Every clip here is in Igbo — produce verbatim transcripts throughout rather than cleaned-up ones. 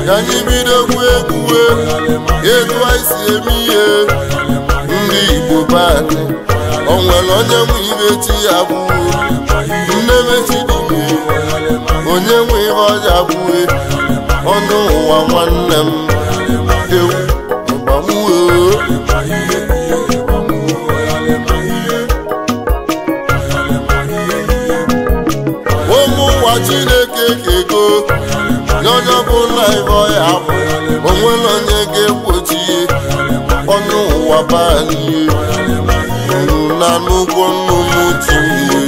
ka anyị bidokwa egwuwe etu anyị si eme ihe ndị Igbo be anyị. O nwere onye nwe ibe chi ya bụ nne mechidime, onye nwe ihe ọja bụe ọnụ ụwa nwanne m ewu ịgbamuo ụmụ ụwa Chineke kego n'onye ọbụla ibe ọya bụ onwere onye ga-egbochie ọnụ ụwa banye na n'ụgwọ nnụnụ tinye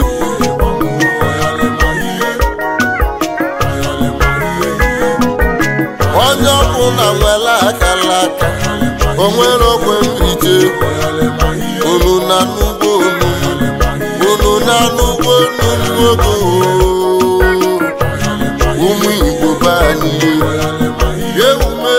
onye ọbụla nwere akara aka onwere ogwe mbije unu na n'ugbo unu na n'ugbo nnụnụ ogo ụmụ Igbo banye ewume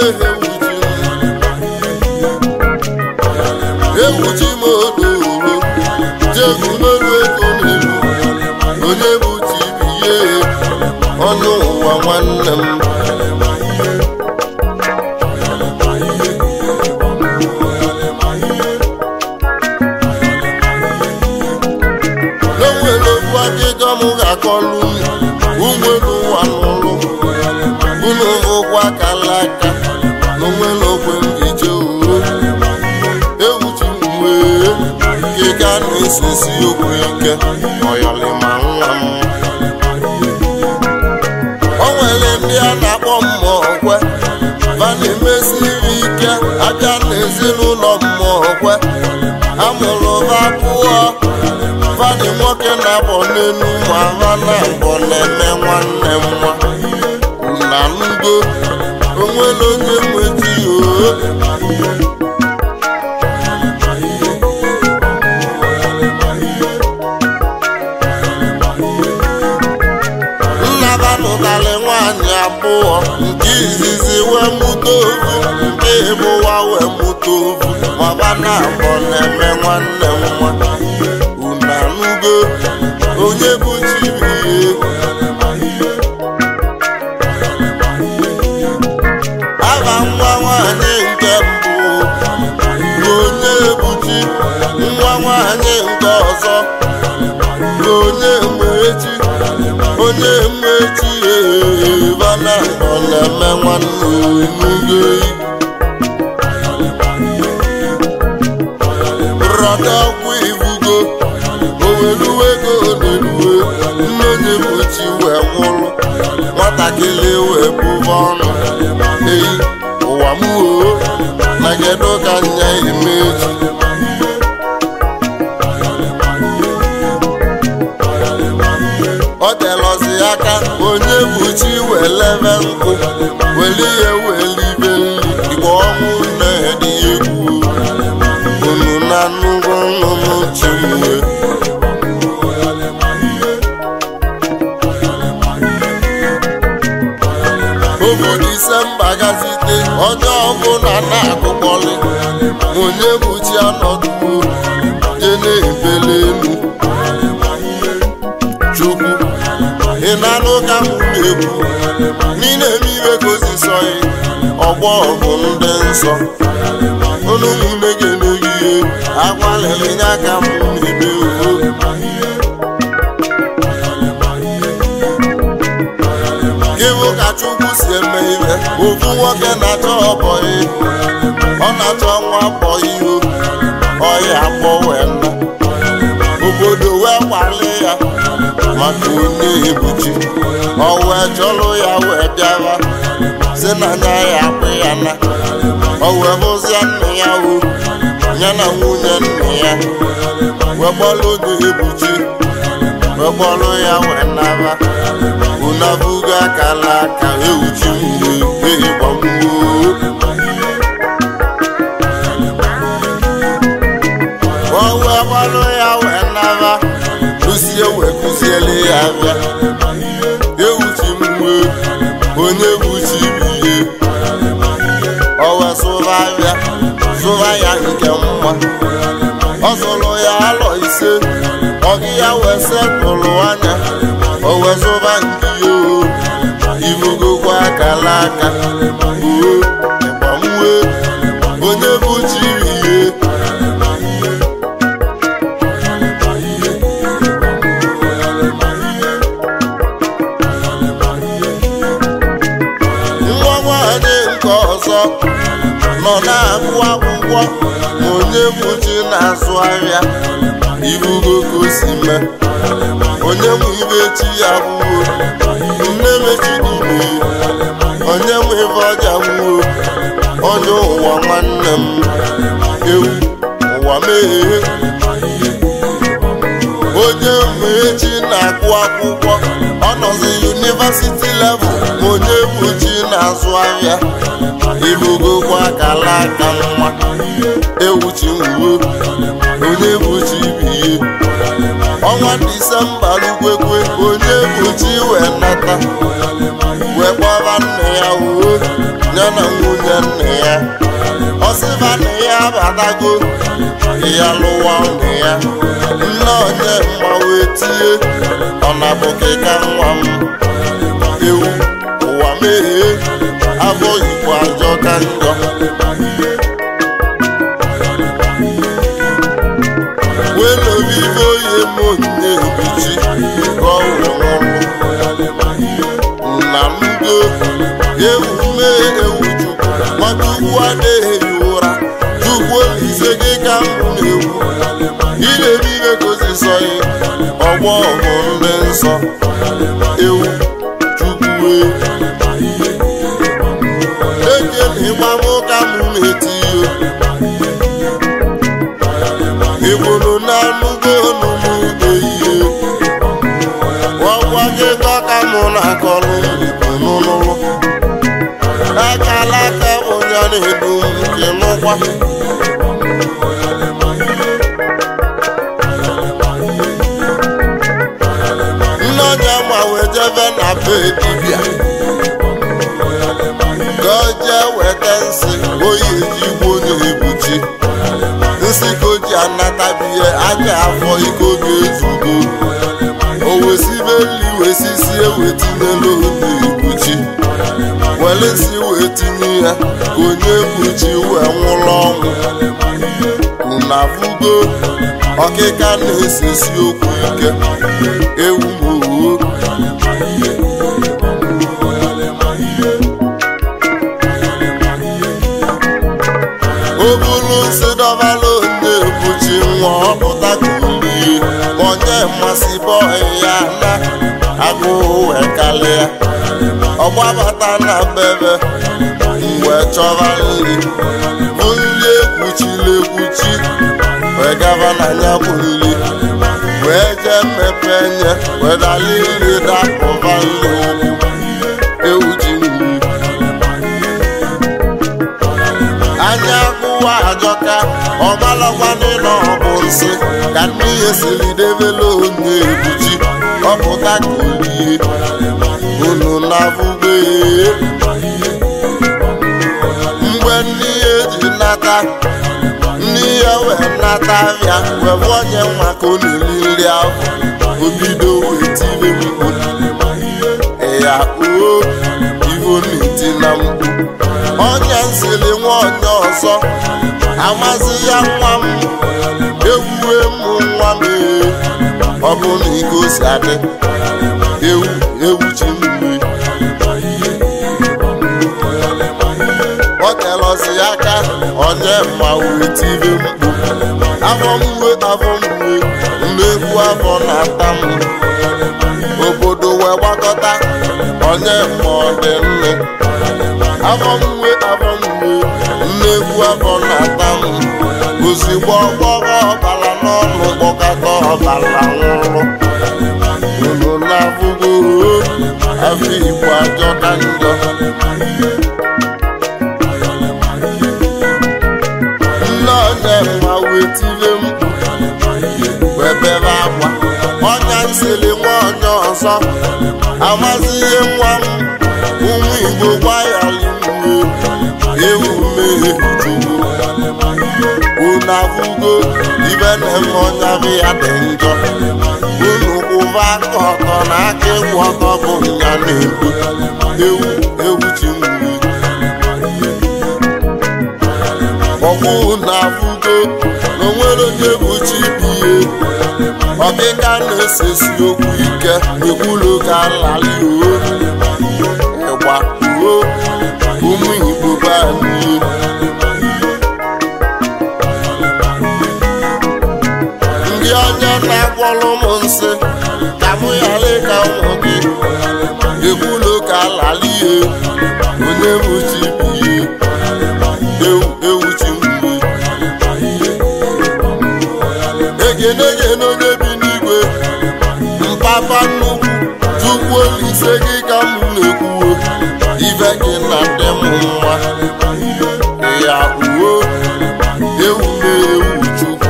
ewuchi m odo jegumelu ego n'elu onye bụ tibiye ọnụ ụwa nwanne m. N'onwere okwu akịka m ga-akọlụ ụgbọelu ụwa n'ụlụ unu ụkwụ akala aka n'onwere okwe mbije uro ewuchi mgbe kịka na-esesi okwu ike ọyọlịma nwa m. O nwere ndị a na-akpọ mmụọkwe va na-emesiri ike abịa n'ezinụlọ mmụọkwe amụrụ va pụọ fadị nwoke na-abọ n'elu ma ha na-abọ na-eme nwanne nwa na ngo onwere onye nweti oo nnaba nwaanyị abụọ nke izizi wee mụta ovu nke ịbụwa wee mụta ovu maba na-abọ na-eme nwanne nwa unanugo onye bụ chibihe aba nwa nwaanyị nke mbụ onye buchi nwa nwaanyị nke ọzọ onye mmechi onye mmechi bana ọ na-eme nwanne onugo rọda ọkụ ibugo oweluwe ego n'eluwe nne onye mmechi wee nwụrụ nwatakịrị wee bụba ọnụ eyi ụwa m oo na kedu ka nya emechi ọ telọzi aka onye buchi welebe nkụ weli ihe welibe nri igbe ọnwụ na-edi egwu unu na nnukwu nnụnụ chimwe obo Disemba gazite onye ọbụla na-agụkpọlị onye buchi anọduo je na-ebele elu Chukwu ị na-anụ ka m na-ekwu n'ile emiwe gozi sọghị ọgbọ bụ ndị nsọ unu ụmụnne gị n'oyiye agwalịrị nya ka m na-eme ugo gịbụ ka Chukwu si eme ihe ofu nwoke na-achọ ọbọyị ọ na-achọ nwa bọyị o ọya akpọ wee nna obodo wee kwalị ya maka onye ebuchi ọ wee chọlụ ya wee bịara si na nya ya akpụ ya na ọ wee bụzie nna ya o ya na nwunye nna ya wee gbalụ onye ebuchi wee gbalụ ya wee naba unabuga akala aka ewuchi mgbe ịgbamgbuo o wee gbalụ ya wee naba lusie wee kụziele ya abịa ewuchi mgbe onye buchi biye o wee sụba abịa sụba ya nke mma ọ zụrụ ya alọ ise ọgị ya wee setụlụ anya o wee zụba nke ya o ibugokwa akala aka oo ịgbanwe onye bụ chiri ihe nwa nwaanyị nke ọzọ nọ na-agụ akwụkwọ ma onye bụ chi na-azụ ahịa ibugo ka o si mee onye nwe ibe chi ya gwuo nne mechidube onye nwe ibe ọja gwuo onye ụwa nwanne m ewu ụwa meghee onye nwe chi na-agụ akwụkwọ ọ nọzi yunivasiti level ma onye bụ chi na-azụ ahịa ibugokwa akala aka nwa ewu chi nwuo onye bụ chi biye ọnwa Disemba lukwekwe onye bụ chi wee nata wee kpọba nne ya uwe ya na nwunye nne ya ọsịba nne ya abatago ya lụwa nne ya nne onye mma wee tie ọ na-abụkịka nwa m ewu ụwa meghee afọ Igbo ajọ ka njọ welobibo ye monye ebichi ọwụrụ na ndo ewume ewu chukwu maka ugwu adịghị ụra chukwu olise gị ka mbụ na-ewu ilebibe gozisọghị ọgbọ ọgụ ndị nsọ ewu chukwu ekele ịgbamụka m na-etiyo ebolo na-anụgo n'ugbo ihe ọgwa gị dọka mụ na-akọrọ n'ụlọ akala aka onye na-edu nke n'ụkwa nne onye ma wee jebe na be dibịa ka o jee weta nsị oyi ejigbo na-ebuchi nsị ka o ji anatabihe anya afọ ike oge ezugo o wesibe nri wesisi ewetinyela obi ekpuchi were nsị wee tinye ya ka onye ekpuchi wee nwụrụ ọnwụ unu afụgo ọkịka na-esesi okwu ike ewu mowo o buru nsị dọbala onye ekpuchi nwa ọpụta ka olie onye mmasị bọị ya na agụụ wee kalịa ọgbabata na bebe mgbe chọba nri bụ nri ekwuchiri ekwuchi wee gaba na ya bụ nri wee jee mmepe nye wee dali nri dapụba nri ụkwụ ewu ji nri anya agụwa ajọka ọmalakwanị na ọ bụ nsị ka n'ihe siri debela onye ebuchi ọpụta ka olie unu na-abụbe mgbe n'ihe ji nata n'ihe wee nata abịa wee bụ onye maka ọ na-eri nri ahụ obido wee tiri mkpu ya oo ivo na-eti na mkpu onye nsiri nwa onye ọzọ amazi ya nwa m ewuwe m nwa m ọ bụ na iko si adị ewu ewu chi mmiri ọ telọzi aka onye mma wee tiri mkpu afọ mwe afọ mwe mmekwu afọ na-ata m obodo wee gbakọta onye mma ọ dị nne afọ mwe afọ mwe mmekwu afọ na-ata m ozigbo ọgbọrọ ọbara n'ọnụ kpọkọta ọbara nwụrụ unu na-afụgo afọ Igbo ajọ na njọ nne onye mma wee tire mkpu wee bebe akwa ọnya nsiri nwa onye ọzọ amazi ihe nwa m ụmụ Igbo gwayali ewu mmehie chukwu unu afụgo ibe na-eme ọnya bụ ya dị njọ unu kwụba aka ọtọ na aka ịkwụ ọtọ bụ nya na-ekwu ewu ewu chi m ọkwụ na afụgo na onwere onye bụ chibiye ọkịka na-esesi okwu ike ekwulu ka nlali o ịgba uo ụmụ Igbo banyị ndị ọnya na-agwọrọ m nsị ka mụ ghara ịka ụmụ gị ekwulu ka nlali ihe onye bụ chibiye ewu ewu chi mgbe egene egene onye bi n'igwe mpapa nnukwu Chukwu Olise gị ka m na-ekwuo ibe gị na ndị m nwa ya uwe ewu na-ewu Chukwu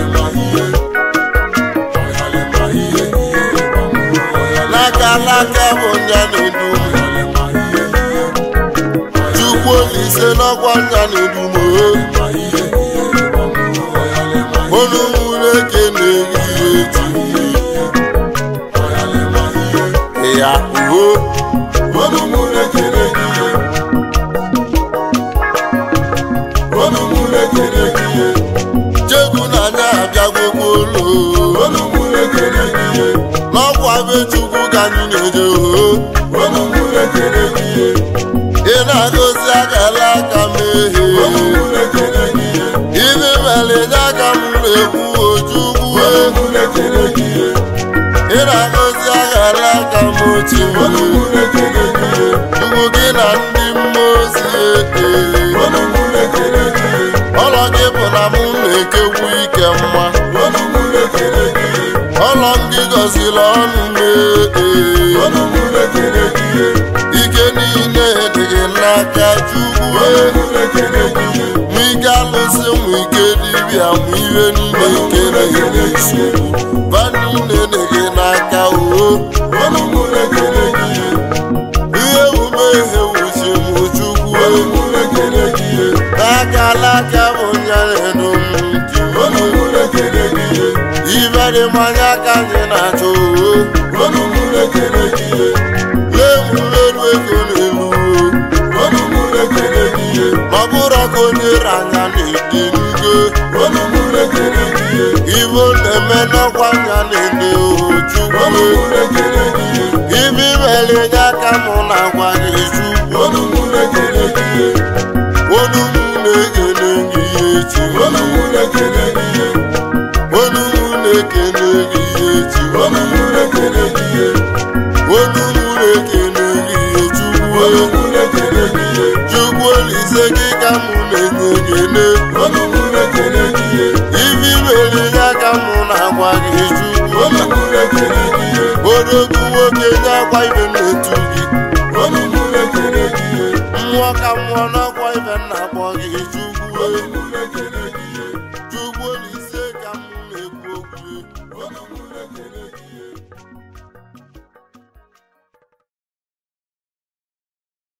n'aka n'aka bụ nya na-edu Chukwu Olise n'ọkwa nya na-edu m onu mụrụ eke na-ehihe eji ya uwe onu mụrụ eke na-ehihe onu mụrụ eke na-ehihe chegbu na anya abịagwokwa ụlọ onu mụrụ eke na-ehihe n'ọkwa be Chukwu ka anyị na-eje oho onu mụrụ eke na-ehihe ị na-agọzi akala aka mehie onu mụrụ eke na-ehihe ibe mere nye aka m na-ekwu Ojukwu ị na-agọzi aghara aka m ochi Chukwu gị na ndị mmụọ ozi ọlọ gị bụ na mụ na-ekekwu ike mma ọlọ m gị gọziri ọnụ mee ike niile dị gị n'aka Chukwu mụ ike alụsị mụ ike dibịa mụ ihe niile nke na-enye nsogbu ba niile dị gị n'aka oo ihe ume ihe wuchi mụ Chukwu n'aka alaka bụ nya na-edo m ibe dị mmanya ka anyị na-achọ oo lemulelu ego n'elu ọ bụrụ ka onye ranya na-ede ngo ibo na-eme n'ọkwa nya na-ede Chukwu ibe imere nye aka mụ na-agwa gị Chukwu onu mụ na-ekele gị ihe echi onu mụ na-ekele gị ihe echi onu mụ na-ekele gị ihe Chukwu Olise gị ka mụ na-enye ekele ibi mere ya ka mụ na-agwa gị Chukwu odogwu nwoke nye akwa ibe na-etu gị mmụọ ka mmụọ n'ọkwa ibe na-akpọ gị Chukwu Chukwu Olise ka mụ na-ekwu okwu